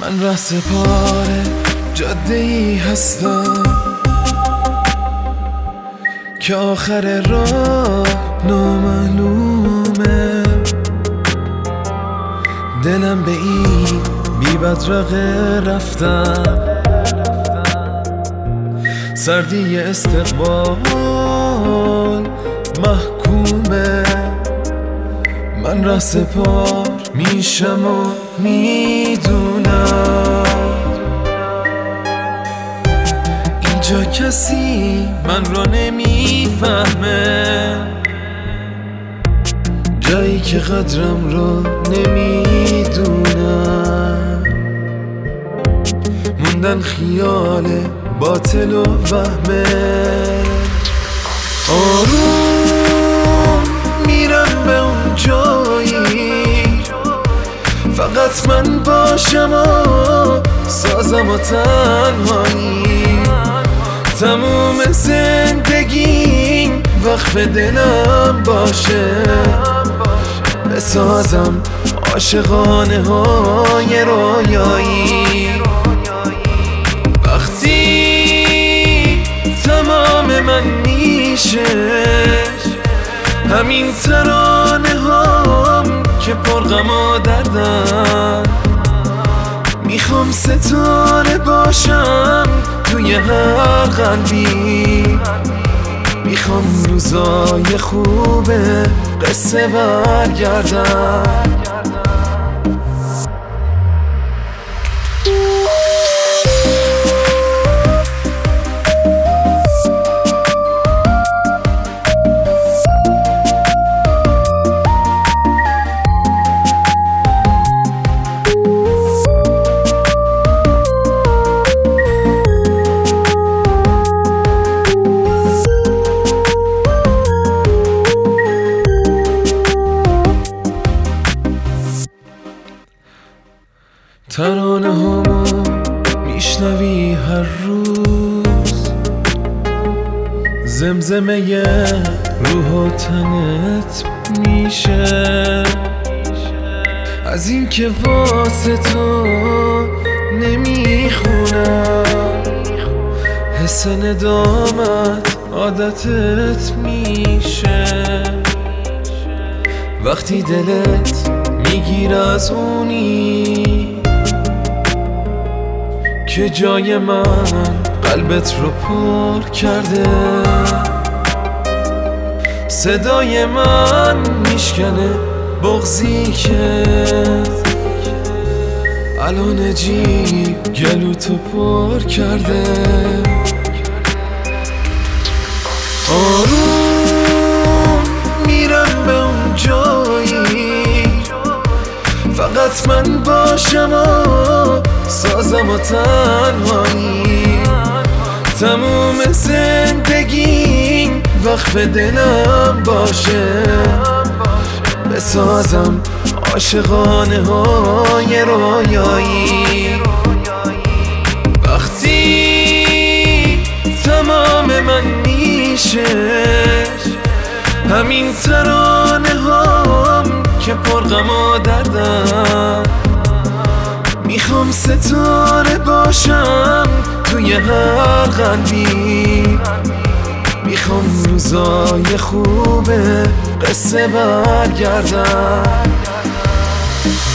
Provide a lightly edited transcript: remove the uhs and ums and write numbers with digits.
من ره سپار جاده ای هستم که آخر راه نامعلومه. دلم به این بی بدرقه رفتم، سردی استقبال محکومه. من ره سپار میشم و میدونم اینجا کسی من رو نمیفهمه، جایی که قدرم رو نمیدونم. موندن خیال باطل و وهمه. آروم میرم به اون جایی فقط من باشم و سازم و تنهایی. تموم زندگیم وقف دلم باشه، بسازم عاشقانه های رویایی. وقتی تمام من میشه همین ترانه هام که پرغم و دردن، میخوام ستاره باشم توی هر قلبی. میخوام روزای خوب قصه برگردن. ترانه هامو میشنوی هر روز، زمزمه روح و تنت میشه. از این که واسه تو نمیخونم، حس ندامت عادتت میشه. وقتی دلت میگیر از اونی که جای من قلبت رو پر کرده، صدای من میشکنه بغضی که الان جیب گلوتو پر کرده. آروم میرم به اون جایی فقط من باشم و سازم و تنهایی. تموم زندگیم وقف دلم باشه، بسازم عاشقانه های رویایی. وقتی تمام من میشه همین ترانه هام که پرغم و دردن، میخوام ستاره باشم توی هر قلبی. میخوام روزای خوب قصه برگردن.